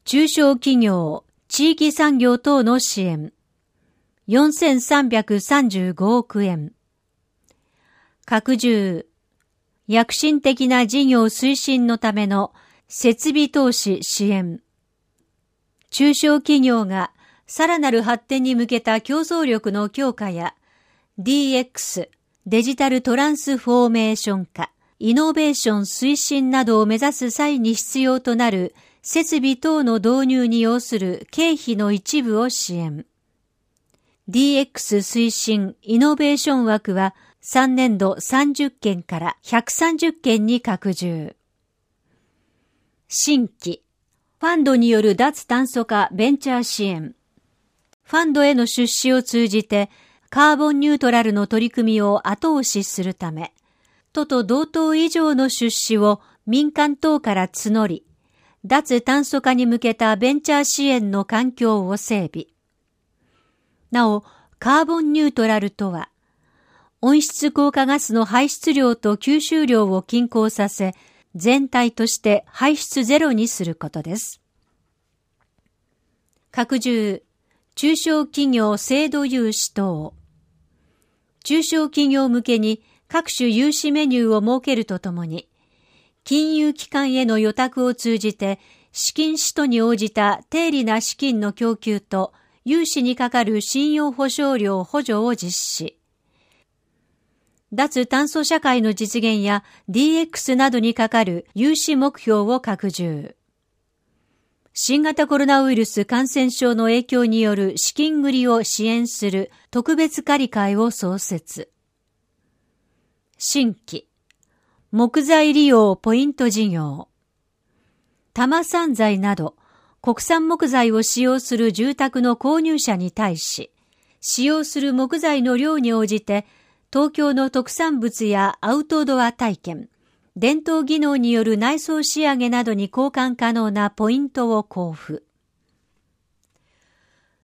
中小企業、地域産業等の支援、4335億円。拡充、躍進的な事業推進のための設備投資支援。中小企業がさらなる発展に向けた競争力の強化や DX、デジタルトランスフォーメーション化、イノベーション推進などを目指す際に必要となる設備等の導入に要する経費の一部を支援。DX 推進イノベーション枠は3年度30件から130件に拡充。新規、ファンドによる脱炭素化ベンチャー支援。ファンドへの出資を通じてカーボンニュートラルの取り組みを後押しするため、都と同等以上の出資を民間等から募り、脱炭素化に向けたベンチャー支援の環境を整備。なお、カーボンニュートラルとは、温室効果ガスの排出量と吸収量を均衡させ、全体として排出ゼロにすることです。拡充、中小企業制度融資等。中小企業向けに各種融資メニューを設けるとともに、金融機関への予託を通じて資金使途に応じた低利な資金の供給と融資にかかる信用保証料補助を実施。脱炭素社会の実現や DX などにかかる融資目標を拡充。新型コロナウイルス感染症の影響による資金繰りを支援する特別借会を創設。新規、木材利用ポイント事業。多摩産材など国産木材を使用する住宅の購入者に対し、使用する木材の量に応じて東京の特産物やアウトドア体験、伝統技能による内装仕上げなどに交換可能なポイントを交付。